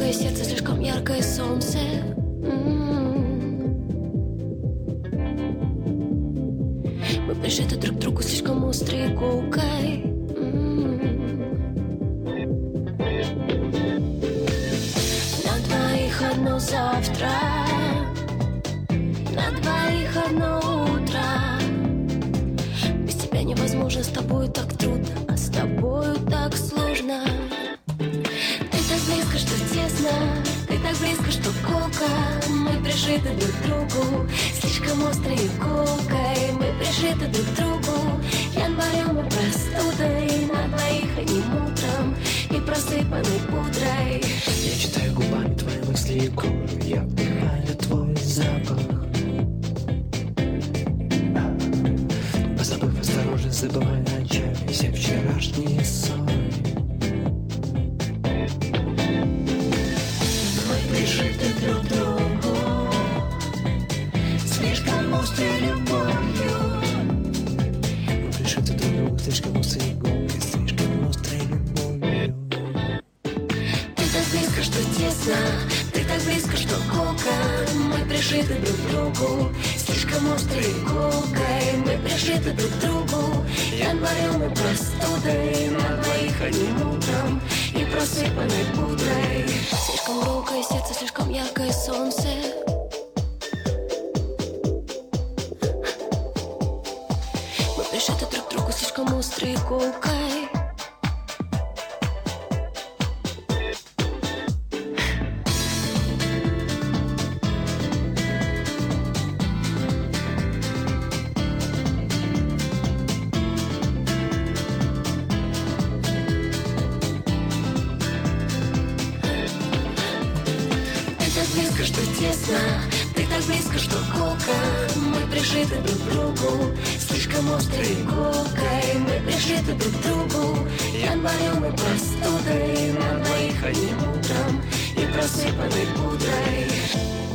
громкое сердце, слишком яркое солнце. Мы прижаты друг к другу слишком острой иголкой. На двоих одно завтра, на двоих одно утро. Без тебя невозможно, с тобою так трудно, а с тобою так сложно. Ты так близко, что тесно, ты так близко, что колко. Мы прижиты друг к другу слишком острой иголкой. Мы прижиты друг к другу январем и простудой. На двоих одним утром и просыпанной пудрой. Я читаю губами твои мысли и кожу, я вдыхаю твой запах. Позабыв осторожно, забывая ночами все вчерашние ссоры. Мы прижиты друг к другу слишком острой любовью. Мы прижиты друг к другу слишком острой иголкой, слишком острой любовью. Ты так близко, что тесно, ты так близко, что колко. Мы прижиты друг к другу слишком острой иголкой. Мы прижиты друг к другу январем и простудой. На двоих одним утром и просыпанной пудрой. Слишком громкое сердце, слишком яркое солнце. Мы прижиты друг к другу слишком острой иголкой. Ты так близко, что тесно, ты так близко, что колко. Мы прижиты друг к другу слишком острой иголкой. Мы прижиты друг к другу январем и простудой. На двоих одним утром и просыпанной пудрой.